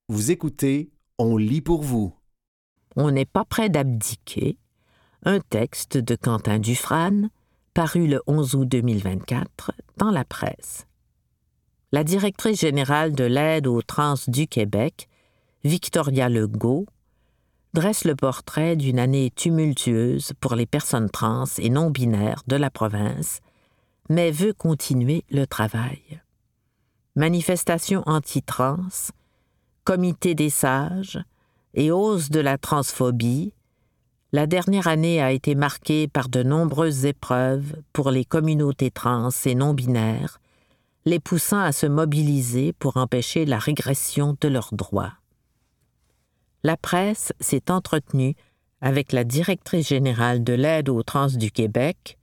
Vous écoutez, on lit pour vous. On n'est pas près d'abdiquer, un texte de Quentin Dufrane, paru le 11 août 2024 dans la presse. La directrice générale de l'aide aux trans du Québec, Victoria Legault, dresse le portrait d'une année tumultueuse pour les personnes trans et non-binaires de la province, mais veut continuer le travail. Manifestations anti-trans, comité des sages et hausse de la transphobie, la dernière année a été marquée par de nombreuses épreuves pour les communautés trans et non-binaires, les poussant à se mobiliser pour empêcher la régression de leurs droits. La presse s'est entretenue avec la directrice générale de l'aide aux trans du Québec,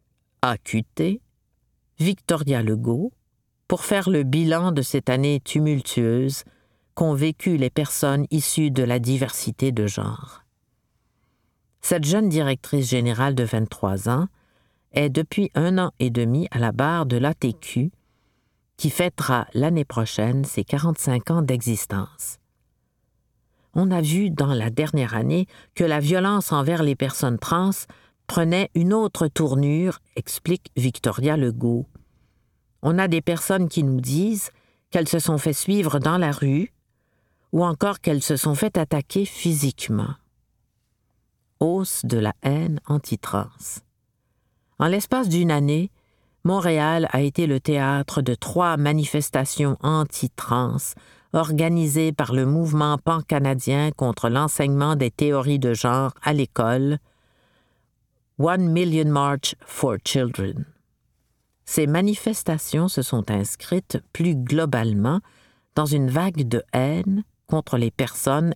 AQT, Victoria Legault, pour faire le bilan de cette année tumultueuse qu'ont vécu les personnes issues de la diversité de genre. Cette jeune directrice générale de 23 ans est depuis 1 an et demi à la barre de l'ATQ, qui fêtera l'année prochaine ses 45 ans d'existence. On a vu dans la dernière année que la violence envers les personnes trans prenait une autre tournure, explique Victoria Legault. On a des personnes qui nous disent qu'elles se sont fait suivre dans la rue ou encore qu'elles se sont fait attaquer physiquement. Hausse de la haine anti-trans. En l'espace d'une année, Montréal a été le théâtre de 3 manifestations anti-trans organisées par le mouvement pan-canadien contre l'enseignement des théories de genre à l'école, 1 Million March for Children. Ces manifestations se sont inscrites plus globalement dans une vague de haine contre les personnes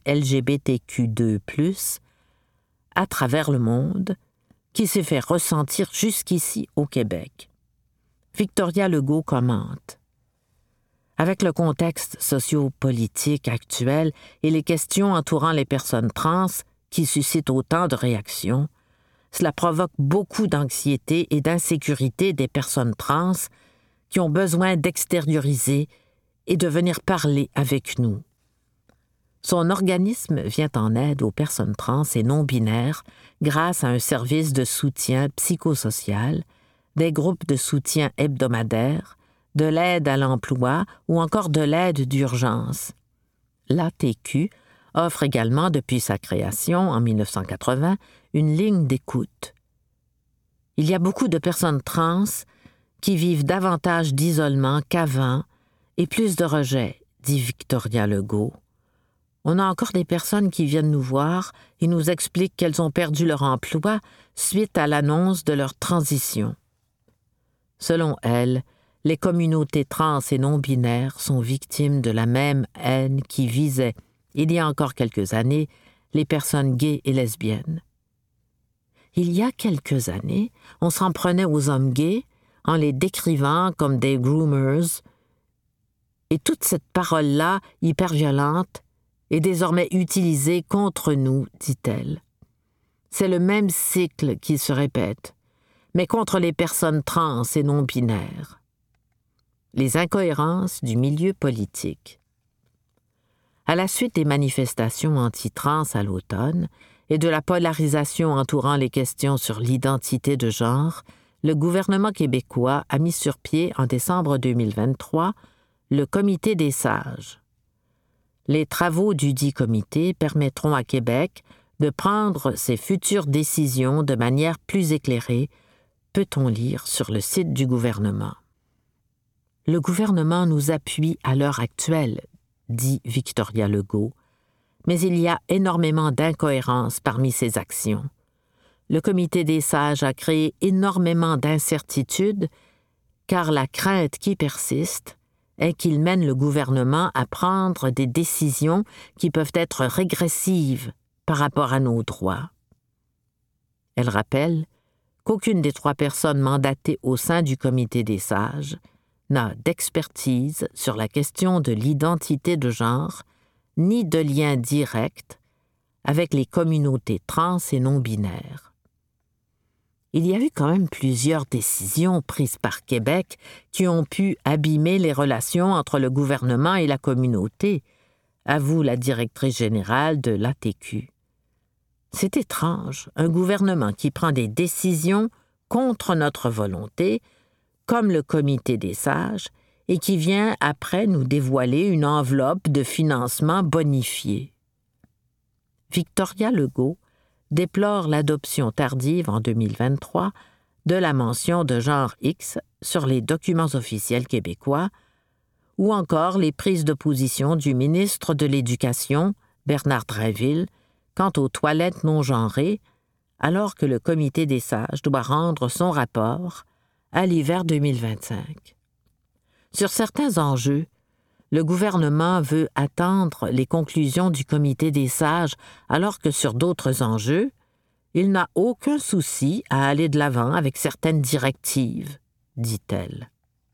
LGBTQ2+, à travers le monde, qui s'est fait ressentir jusqu'ici au Québec. Victoria Legault commente. Avec le contexte socio-politique actuel et les questions entourant les personnes trans qui suscitent autant de réactions, cela provoque beaucoup d'anxiété et d'insécurité des personnes trans qui ont besoin d'extérioriser et de venir parler avec nous. Son organisme vient en aide aux personnes trans et non-binaires grâce à un service de soutien psychosocial, des groupes de soutien hebdomadaires, de l'aide à l'emploi ou encore de l'aide d'urgence. L'ATQ offre également depuis sa création en 1980 une ligne d'écoute. Il y a beaucoup de personnes trans qui vivent davantage d'isolement qu'avant et plus de rejet, dit Victoria Legault. On a encore des personnes qui viennent nous voir et nous expliquent qu'elles ont perdu leur emploi suite à l'annonce de leur transition. Selon elle, les communautés trans et non-binaires sont victimes de la même haine qui visait, il y a encore quelques années, les personnes gays et lesbiennes. Il y a quelques années, on s'en prenait aux hommes gays en les décrivant comme des groomers, et toute cette parole-là, hyper violente, est désormais utilisée contre nous, dit-elle. C'est le même cycle qui se répète, mais contre les personnes trans et non-binaires. Les incohérences du milieu politique. À la suite des manifestations anti-trans à l'automne et de la polarisation entourant les questions sur l'identité de genre, le gouvernement québécois a mis sur pied en décembre 2023 le Comité des sages. Les travaux du dit comité permettront à Québec de prendre ses futures décisions de manière plus éclairée, peut-on lire sur le site du gouvernement. Le gouvernement nous appuie à l'heure actuelle, dit Victoria Legault, mais il y a énormément d'incohérences parmi ces actions. Le Comité des sages a créé énormément d'incertitudes, car la crainte qui persiste est qu'il mène le gouvernement à prendre des décisions qui peuvent être régressives par rapport à nos droits. Elle rappelle qu'aucune des 3 personnes mandatées au sein du Comité des sages n'a d'expertise sur la question de l'identité de genre, ni de lien direct avec les communautés trans et non-binaires. Il y a eu quand même plusieurs décisions prises par Québec qui ont pu abîmer les relations entre le gouvernement et la communauté, avoue la directrice générale de l'ATQ. C'est étrange, un gouvernement qui prend des décisions contre notre volonté, comme le Comité des sages, et qui vient après nous dévoiler une enveloppe de financement bonifiée. Victoria Legault déplore l'adoption tardive en 2023 de la mention de genre X sur les documents officiels québécois, ou encore les prises de position du ministre de l'Éducation, Bernard Drinville, quant aux toilettes non genrées, alors que le Comité des sages doit rendre son rapport à l'hiver 2025. Sur certains enjeux, le gouvernement veut attendre les conclusions du Comité des sages, alors que sur d'autres enjeux, il n'a aucun souci à aller de l'avant avec certaines directives, dit-elle.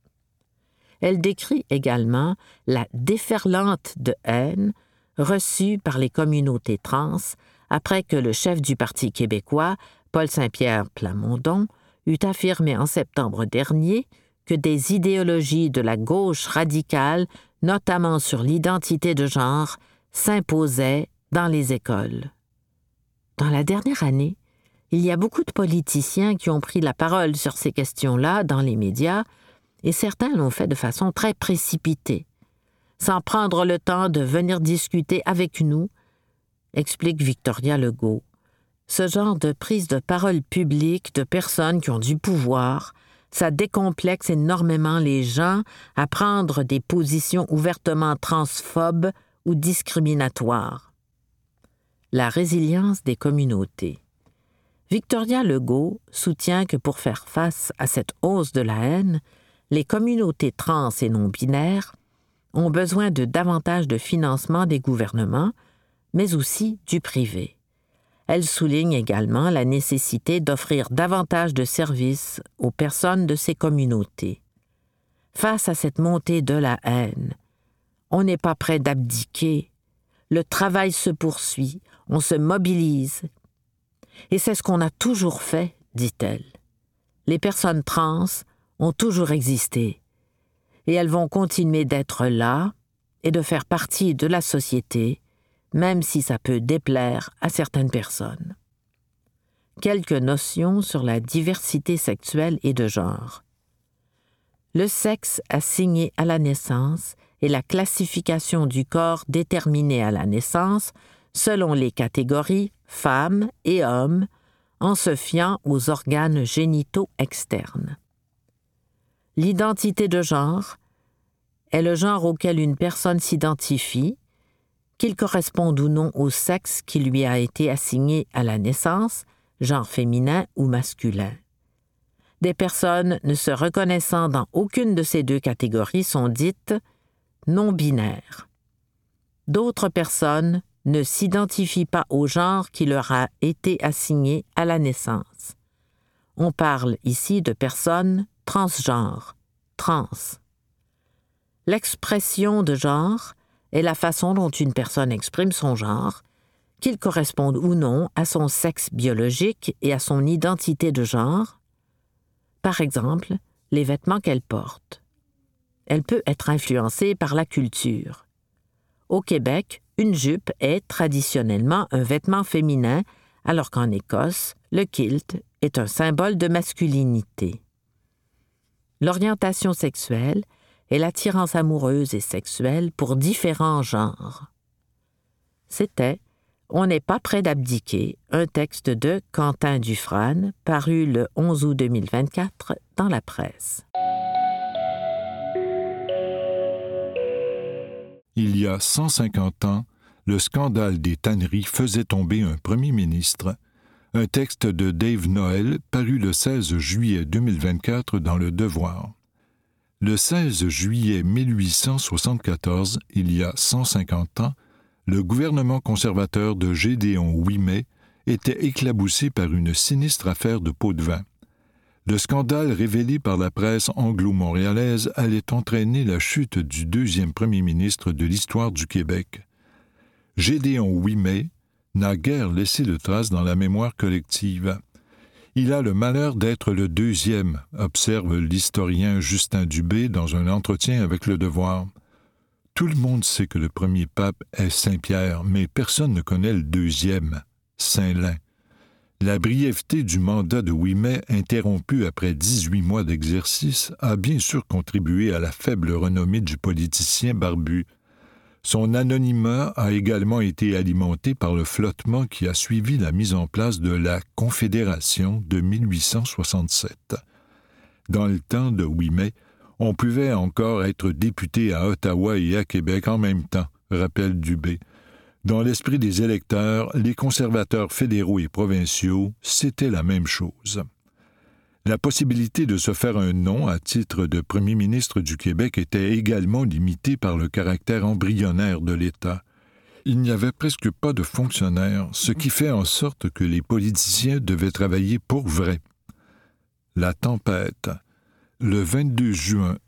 Elle décrit également la déferlante de haine reçue par les communautés trans après que le chef du Parti québécois, Paul Saint-Pierre Plamondon, eut affirmé en septembre dernier que des idéologies de la gauche radicale, notamment sur l'identité de genre, s'imposaient dans les écoles. Dans la dernière année, il y a beaucoup de politiciens qui ont pris la parole sur ces questions-là dans les médias, et certains l'ont fait de façon très précipitée, sans prendre le temps de venir discuter avec nous, explique Victoria Legault. Ce genre de prise de parole publique de personnes qui ont du pouvoir, ça décomplexe énormément les gens à prendre des positions ouvertement transphobes ou discriminatoires. La résilience des communautés. Victoria Legault soutient que pour faire face à cette hausse de la haine, les communautés trans et non-binaires ont besoin de davantage de financement des gouvernements, mais aussi du privé. Elle souligne également la nécessité d'offrir davantage de services aux personnes de ces communautés. Face à cette montée de la haine, on n'est pas prêt d'abdiquer. Le travail se poursuit, on se mobilise. Et c'est ce qu'on a toujours fait, dit-elle. Les personnes trans ont toujours existé, et elles vont continuer d'être là et de faire partie de la société, même si ça peut déplaire à certaines personnes. Quelques notions sur la diversité sexuelle et de genre. Le sexe assigné à la naissance et la classification du corps déterminée à la naissance selon les catégories femmes et hommes en se fiant aux organes génitaux externes. L'identité de genre est le genre auquel une personne s'identifie, qu'il corresponde ou non au sexe qui lui a été assigné à la naissance, genre féminin ou masculin. Des personnes ne se reconnaissant dans aucune de ces deux catégories sont dites non-binaires. D'autres personnes ne s'identifient pas au genre qui leur a été assigné à la naissance. On parle ici de personnes transgenres, trans. L'expression de genre est la façon dont une personne exprime son genre, qu'il corresponde ou non à son sexe biologique et à son identité de genre, par exemple, les vêtements qu'elle porte. Elle peut être influencée par la culture. Au Québec, une jupe est traditionnellement un vêtement féminin, alors qu'en Écosse, le kilt est un symbole de masculinité. L'orientation sexuelle est l'attirance amoureuse et sexuelle pour différents genres. C'était « On n'est pas prêt d'abdiquer », un texte de Quentin Dufrane, paru le 11 août 2024 dans la presse. Il y a 150 ans, le scandale des tanneries faisait tomber un premier ministre. Un texte de Dave Noël paru le 16 juillet 2024 dans Le Devoir. Le 16 juillet 1874, il y a 150 ans, le gouvernement conservateur de Gédéon Ouimet était éclaboussé par une sinistre affaire de pots de vin. Le scandale révélé par la presse anglo-montréalaise allait entraîner la chute du deuxième premier ministre de l'histoire du Québec. Gédéon Ouimet n'a guère laissé de traces dans la mémoire collective. Il a le malheur d'être le deuxième, observe l'historien Justin Dubé dans un entretien avec Le Devoir. Tout le monde sait que le premier pape est Saint-Pierre, mais personne ne connaît le deuxième, Saint-Lin. La brièveté du mandat de Ouimet, interrompu après 18 mois d'exercice, a bien sûr contribué à la faible renommée du politicien barbu. Son anonymat a également été alimenté par le flottement qui a suivi la mise en place de la Confédération de 1867. Dans le temps de Ouimet, on pouvait encore être député à Ottawa et à Québec en même temps, rappelle Dubé. Dans l'esprit des électeurs, les conservateurs fédéraux et provinciaux, c'était la même chose. La possibilité de se faire un nom à titre de premier ministre du Québec était également limitée par le caractère embryonnaire de l'État. Il n'y avait presque pas de fonctionnaires, ce qui fait en sorte que les politiciens devaient travailler pour vrai. La tempête. Le 22 juin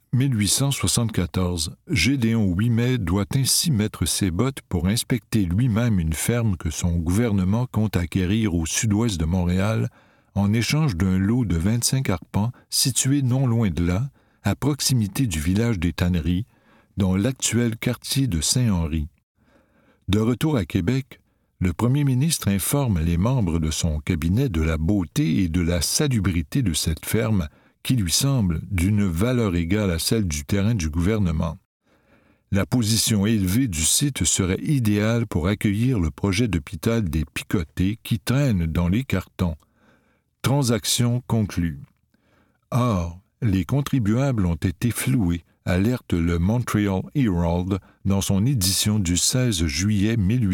1874, Gédéon Ouimet doit ainsi mettre ses bottes pour inspecter lui-même une ferme que son gouvernement compte acquérir au sud-ouest de Montréal en échange d'un lot de 25 arpents situé non loin de là, à proximité du village des Tanneries, dans l'actuel quartier de Saint-Henri. De retour à Québec, le premier ministre informe les membres de son cabinet de la beauté et de la salubrité de cette ferme qui lui semble d'une valeur égale à celle du terrain du gouvernement. La position élevée du site serait idéale pour accueillir le projet d'hôpital des Picotés qui traîne dans les cartons. Transaction conclue. Or, les contribuables ont été floués, alerte le Montreal Herald dans son édition du 16 juillet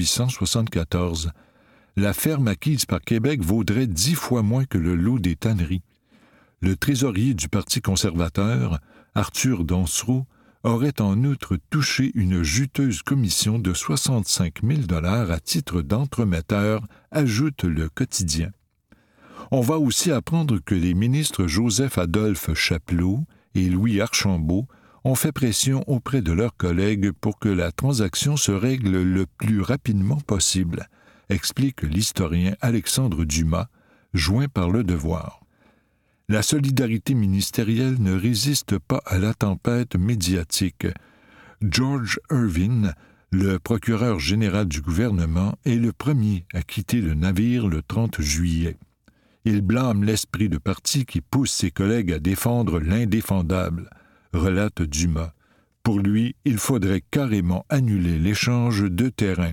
1874. La ferme acquise par Québec vaudrait 10 fois moins que le lot des tanneries. Le trésorier du Parti conservateur, Arthur Dansereau, aurait en outre touché une juteuse commission de 65 000 $ à titre d'entremetteur, ajoute le quotidien. On va aussi apprendre que les ministres Joseph-Adolphe Chapelot et Louis Archambault ont fait pression auprès de leurs collègues pour que la transaction se règle le plus rapidement possible, explique l'historien Alexandre Dumas, joint par Le Devoir. La solidarité ministérielle ne résiste pas à la tempête médiatique. George Irvin, le procureur général du gouvernement, est le premier à quitter le navire le 30 juillet. Il blâme l'esprit de parti qui pousse ses collègues à défendre l'indéfendable, relate Dumas. Pour lui, il faudrait carrément annuler l'échange de terrain.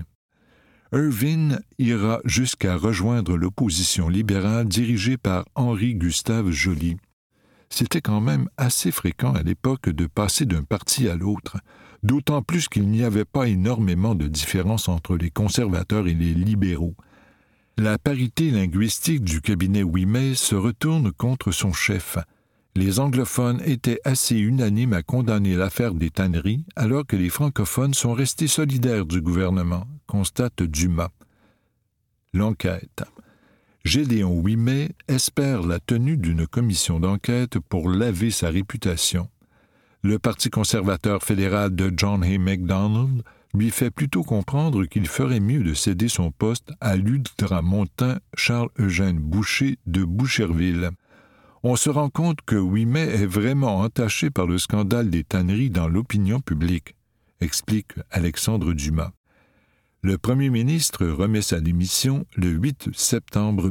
Irvin ira jusqu'à rejoindre l'opposition libérale dirigée par Henri-Gustave Joly. C'était quand même assez fréquent à l'époque de passer d'un parti à l'autre, d'autant plus qu'il n'y avait pas énormément de différence entre les conservateurs et les libéraux. La parité linguistique du cabinet Ouimet se retourne contre son chef. Les anglophones étaient assez unanimes à condamner l'affaire des tanneries, alors que les francophones sont restés solidaires du gouvernement, constate Dumas. L'enquête. Gédéon Ouimet espère la tenue d'une commission d'enquête pour laver sa réputation. Le Parti conservateur fédéral de John A. Macdonald lui fait plutôt comprendre qu'il ferait mieux de céder son poste à l'ultramontain Charles-Eugène Boucher de Boucherville. On se rend compte que Ouimet est vraiment entaché par le scandale des tanneries dans l'opinion publique, explique Alexandre Dumas. Le premier ministre remet sa démission le 8 septembre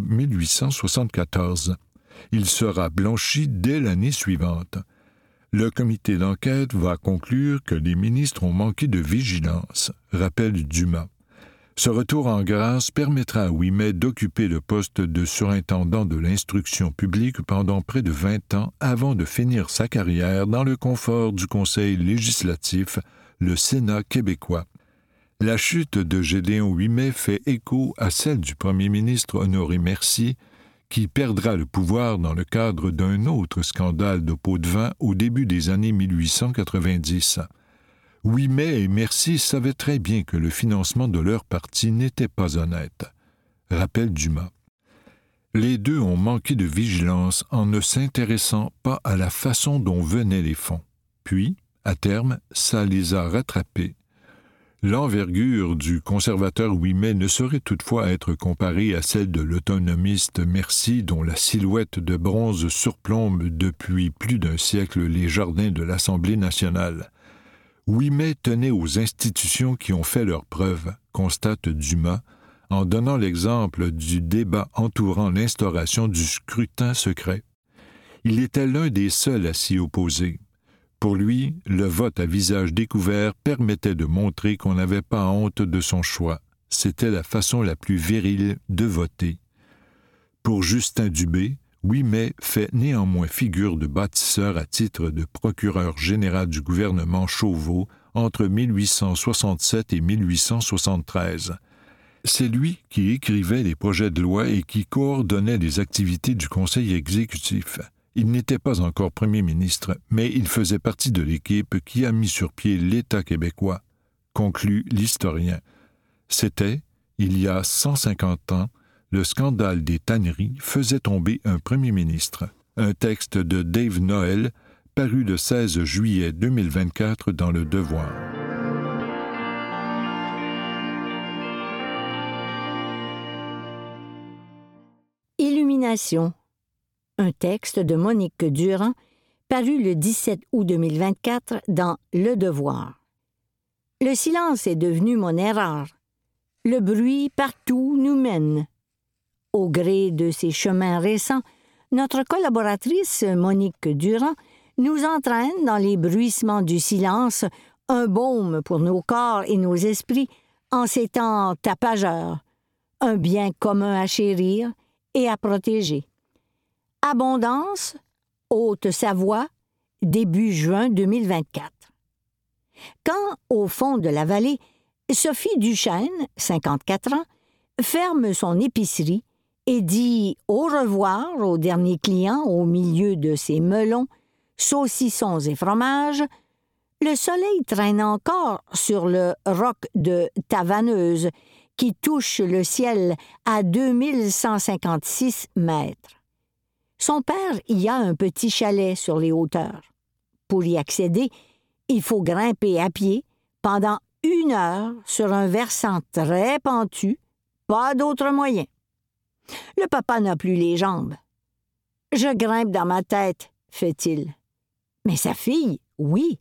1874. Il sera blanchi dès l'année suivante. Le comité d'enquête va conclure que les ministres ont manqué de vigilance, rappelle Dumas. Ce retour en grâce permettra à Ouimet d'occuper le poste de surintendant de l'instruction publique pendant près de 20 ans avant de finir sa carrière dans le confort du Conseil législatif, le Sénat québécois. La chute de Gédéon Ouimet fait écho à celle du premier ministre Honoré Mercier, qui perdra le pouvoir dans le cadre d'un autre scandale de pots de vin au début des années 1890. Ouimet et Mercier savaient très bien que le financement de leur parti n'était pas honnête, rappelle Dumas. Les deux ont manqué de vigilance en ne s'intéressant pas à la façon dont venaient les fonds. Puis, à terme, ça les a rattrapés. L'envergure du conservateur Ouimet ne saurait toutefois être comparée à celle de l'autonomiste Mercier dont la silhouette de bronze surplombe depuis plus d'un siècle les jardins de l'Assemblée nationale. Ouimet tenait aux institutions qui ont fait leurs preuves, constate Dumas, en donnant l'exemple du débat entourant l'instauration du scrutin secret. Il était l'un des seuls à s'y opposer. Pour lui, le vote à visage découvert permettait de montrer qu'on n'avait pas honte de son choix. C'était la façon la plus virile de voter. Pour Justin Dubé, Ouimet fait néanmoins figure de bâtisseur à titre de procureur général du gouvernement Chauveau entre 1867 et 1873. C'est lui qui écrivait les projets de loi et qui coordonnait les activités du Conseil exécutif. Il n'était pas encore premier ministre, mais il faisait partie de l'équipe qui a mis sur pied l'État québécois, conclut l'historien. C'était, il y a 150 ans, le scandale des tanneries faisait tomber un premier ministre. Un texte de Dave Noël, paru le 16 juillet 2024 dans Le Devoir. Illumination. Un texte de Monique Durand, paru le 17 août 2024 dans Le Devoir. Le silence est devenu monnaie rare. Le bruit partout nous mène. Au gré de ces chemins récents, notre collaboratrice Monique Durand nous entraîne dans les bruissements du silence, un baume pour nos corps et nos esprits en ces temps tapageurs, un bien commun à chérir et à protéger. Abondance, Haute-Savoie, début juin 2024. Quand, au fond de la vallée, Sophie Duchesne, 54 ans, ferme son épicerie et dit au revoir au dernier client au milieu de ses melons, saucissons et fromages, le soleil traîne encore sur le roc de Tavaneuse qui touche le ciel à 2156 mètres. Son père y a un petit chalet sur les hauteurs. Pour y accéder, il faut grimper à pied pendant 1 heure sur un versant très pentu, pas d'autre moyen. Le papa n'a plus les jambes. « Je grimpe dans ma tête », fait-il. Mais sa fille, oui.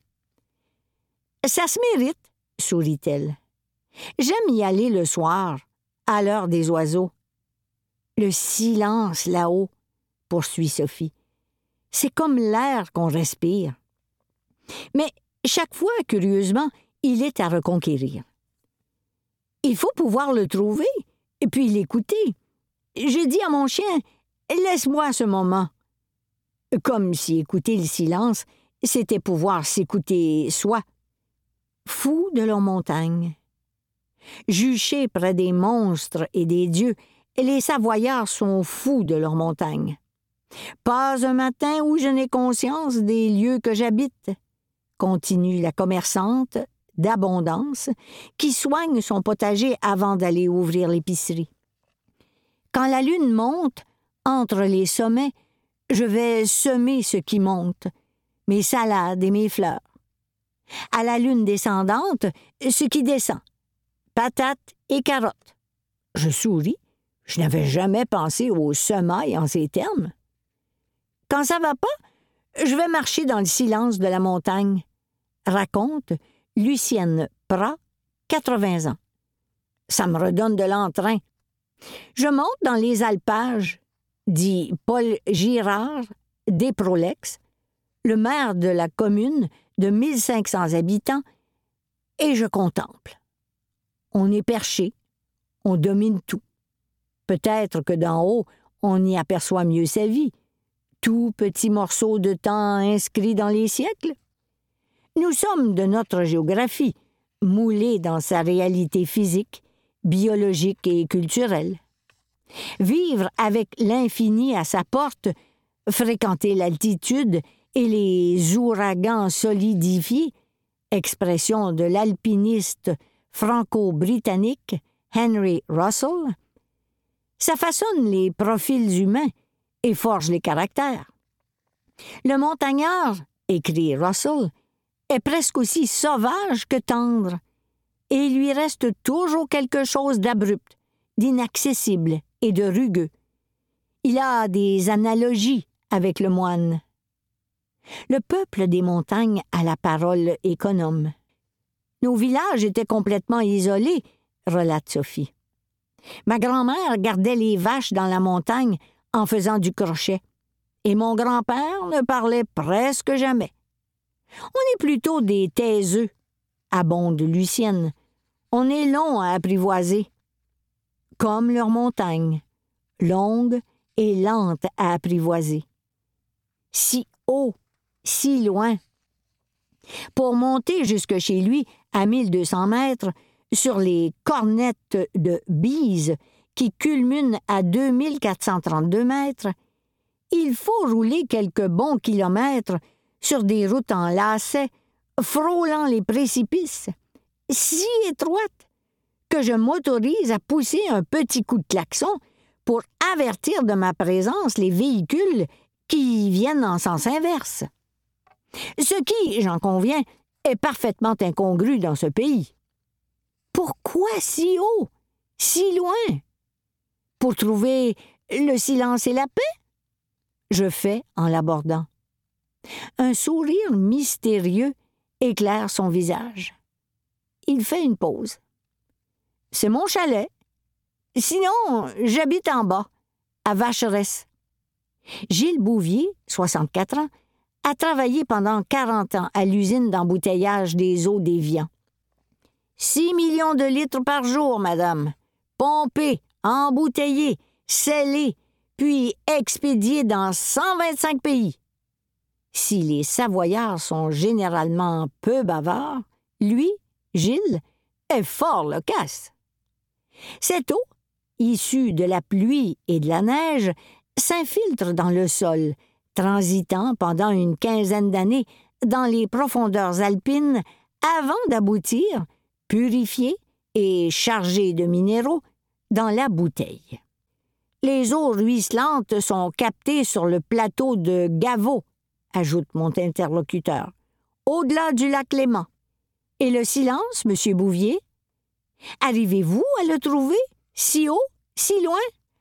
« Ça se mérite », sourit-elle. « J'aime y aller le soir, à l'heure des oiseaux. »« Le silence là-haut, » poursuit Sophie. « C'est comme l'air qu'on respire. » Mais chaque fois, curieusement, il est à reconquérir. Il faut pouvoir le trouver et puis l'écouter. Je dis à mon chien, « Laisse-moi ce moment. » Comme si écouter le silence, c'était pouvoir s'écouter soi. Fous de leur montagne. Juchés près des monstres et des dieux, les Savoyards sont fous de leur montagne. Pas un matin où je n'ai conscience des lieux que j'habite, continue la commerçante d'abondance qui soigne son potager avant d'aller ouvrir l'épicerie. Quand la lune monte, entre les sommets, je vais semer ce qui monte, mes salades et mes fleurs. À la lune descendante, ce qui descend, patates et carottes. Je souris, je n'avais jamais pensé aux semailles en ces termes. Quand ça va pas, je vais marcher dans le silence de la montagne, raconte Lucienne Prat, 80 ans. Ça me redonne de l'entrain. Je monte dans les alpages, dit Paul Girard, d'Éprolex, le maire de la commune de 1500 habitants, et je contemple. On est perché, on domine tout. Peut-être que d'en haut, on y aperçoit mieux sa vie, tout petit morceau de temps inscrit dans les siècles. Nous sommes de notre géographie, moulés dans sa réalité physique, biologique et culturelle. Vivre avec l'infini à sa porte, fréquenter l'altitude et les ouragans solidifiés, expression de l'alpiniste franco-britannique Henry Russell, ça façonne les profils humains et forge les caractères. Le montagnard, écrit Russell, est presque aussi sauvage que tendre, et il lui reste toujours quelque chose d'abrupt, d'inaccessible et de rugueux. Il a des analogies avec le moine. Le peuple des montagnes a la parole économe. Nos villages étaient complètement isolés, relate Sophie. Ma grand-mère gardait les vaches dans la montagne en faisant du crochet, et mon grand-père ne parlait presque jamais. On est plutôt des taiseux, abonde Lucienne. On est long à apprivoiser. Comme leur montagne, longue et lente à apprivoiser. Si haut, si loin. Pour monter jusque chez lui, à 1200 mètres, sur les cornettes de Bise, qui culminent à 2432 mètres, il faut rouler quelques bons kilomètres sur des routes en lacets, frôlant les précipices, si étroites que je m'autorise à pousser un petit coup de klaxon pour avertir de ma présence les véhicules qui viennent en sens inverse. Ce qui, j'en conviens, est parfaitement incongru dans ce pays. Pourquoi si haut, si loin? Pour trouver le silence et la paix? Je fais en l'abordant. Un sourire mystérieux éclaire son visage. Il fait une pause. C'est mon chalet. Sinon, j'habite en bas, à Vacheresse. Gilles Bouvier, 64 ans, a travaillé pendant 40 ans à l'usine d'embouteillage des eaux d'Évian. 6 millions de litres par jour, madame. Pompés, embouteillés, scellés, puis expédiés dans 125 pays. Si les Savoyards sont généralement peu bavards, lui, Gilles, est fort loquace. Cette eau, issue de la pluie et de la neige, s'infiltre dans le sol, transitant pendant une quinzaine d'années dans les profondeurs alpines avant d'aboutir, purifiée et chargée de minéraux, dans la bouteille. Les eaux ruisselantes sont captées sur le plateau de Gaveau, ajoute mon interlocuteur, au-delà du lac Léman. Et le silence, monsieur Bouvier? Arrivez-vous à le trouver, si haut, si loin?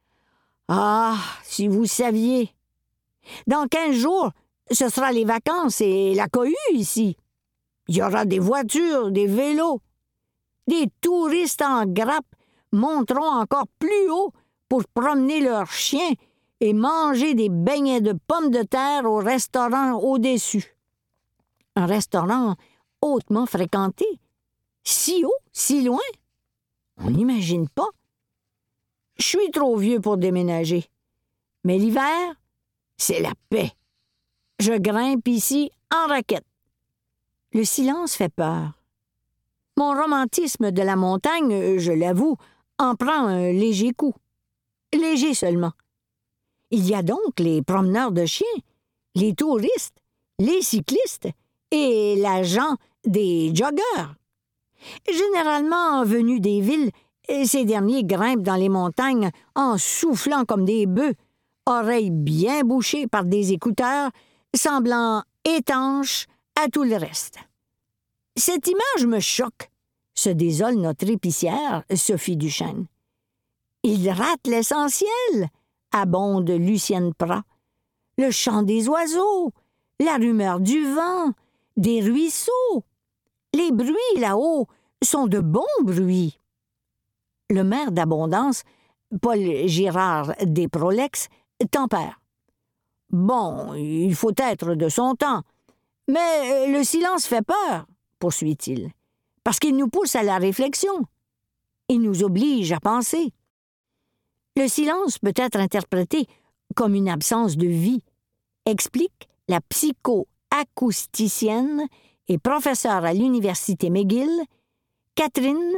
Ah, si vous saviez! Dans 15 jours, ce sera les vacances et la cohue ici. Il y aura des voitures, des vélos. Des touristes en grappe monteront encore plus haut pour promener leurs chiens et manger des beignets de pommes de terre au restaurant au-dessus. Un restaurant hautement fréquenté. Si haut, si loin? On n'imagine pas. Je suis trop vieux pour déménager. Mais l'hiver, c'est la paix. Je grimpe ici en raquette. Le silence fait peur. Mon romantisme de la montagne, je l'avoue, en prend un léger coup. Léger seulement. Il y a donc les promeneurs de chiens, les touristes, les cyclistes et l'agent des joggeurs. Généralement venus des villes, ces derniers grimpent dans les montagnes en soufflant comme des bœufs, oreilles bien bouchées par des écouteurs, semblant étanches à tout le reste. Cette image me choque, se désole notre épicière, Sophie Duchesne. Il rate l'essentiel, abonde Lucienne Prat. Le chant des oiseaux, la rumeur du vent, des ruisseaux. Les bruits là-haut sont de bons bruits. Le maire d'Abondance, Paul Girard des Prolex, tempère. Bon, il faut être de son temps, mais le silence fait peur, poursuit-il, parce qu'il nous pousse à la réflexion. Il nous oblige à penser. Le silence peut être interprété comme une absence de vie, explique la psychoacousticienne et professeure à l'Université McGill, Catherine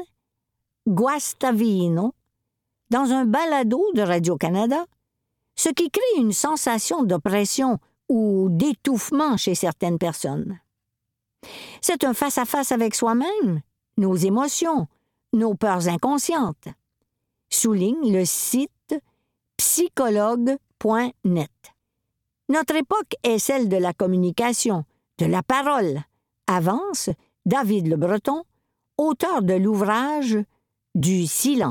Guastavino, dans un balado de Radio-Canada, ce qui crée une sensation d'oppression ou d'étouffement chez certaines personnes. C'est un face-à-face avec soi-même, nos émotions, nos peurs inconscientes, souligne le site psychologue.net. Notre époque est celle de la communication, de la parole, avance David Le Breton, auteur de l'ouvrage « Du silence ».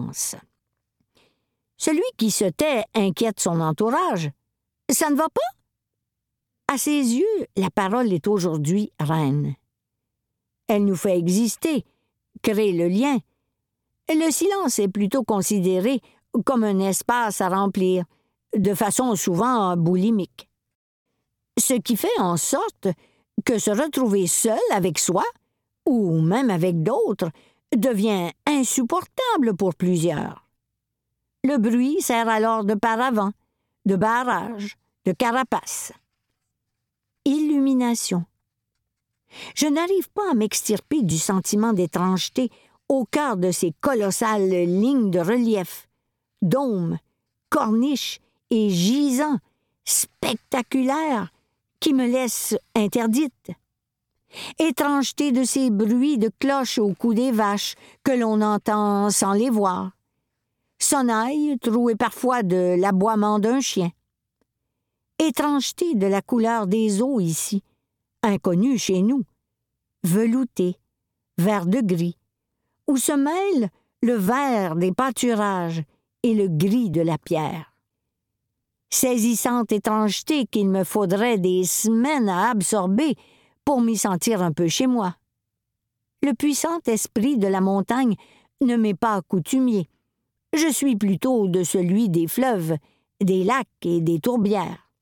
Celui qui se tait inquiète son entourage. Ça ne va pas? À ses yeux, la parole est aujourd'hui reine. Elle nous fait exister, crée le lien. Le silence est plutôt considéré comme un espace à remplir, de façon souvent boulimique. Ce qui fait en sorte que se retrouver seul avec soi, ou même avec d'autres, devient insupportable pour plusieurs. Le bruit sert alors de paravent, de barrage, de carapace. Illumination. Je n'arrive pas à m'extirper du sentiment d'étrangeté au cœur de ces colossales lignes de relief, dômes, corniches et gisants spectaculaires qui me laissent interdite. Étrangeté de ces bruits de cloches au cou des vaches que l'on entend sans les voir. Sonnailles trouées parfois de l'aboiement d'un chien. Étrangeté de la couleur des eaux ici, inconnue chez nous, veloutée, vert de gris, où se mêlent le vert des pâturages et le gris de la pierre. Saisissante étrangeté qu'il me faudrait des semaines à absorber pour m'y sentir un peu chez moi. Le puissant esprit de la montagne ne m'est pas coutumier. Je suis plutôt de celui des fleuves, des lacs et des tourbières.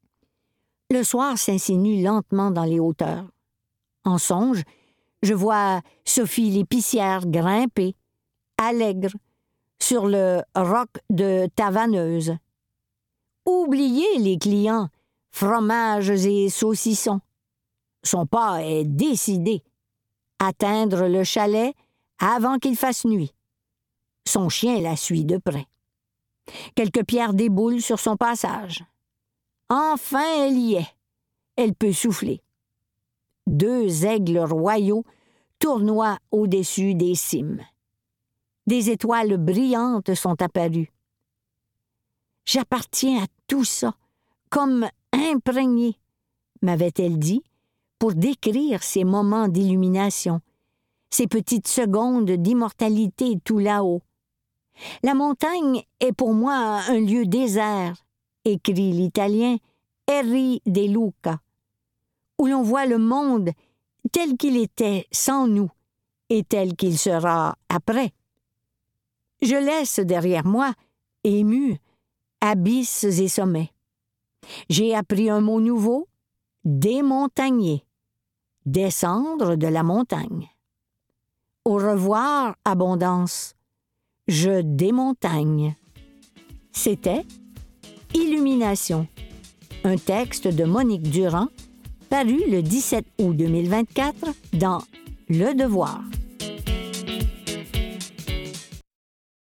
Le soir s'insinue lentement dans les hauteurs. En songe, je vois Sophie l'épicière grimper, allègre, sur le roc de Tavaneuse. Oubliez les clients, fromages et saucissons. Son pas est décidé. Atteindre le chalet avant qu'il fasse nuit. Son chien la suit de près. Quelques pierres déboulent sur son passage. Enfin, elle y est. Elle peut souffler. 2 aigles royaux tournoient au-dessus des cimes. Des étoiles brillantes sont apparues. J'appartiens à tout ça, comme imprégnée, m'avait-elle dit, pour décrire ces moments d'illumination, ces petites secondes d'immortalité tout là-haut. La montagne est pour moi un lieu désert, écrit l'italien Henri De Luca, où l'on voit le monde tel qu'il était sans nous et tel qu'il sera après. Je laisse derrière moi, ému, abysses et sommets. J'ai appris un mot nouveau, démontagner, descendre de la montagne. Au revoir, abondance. Je démontagne. C'était Illumination, un texte de Monique Durand, paru le 17 août 2024 dans Le Devoir.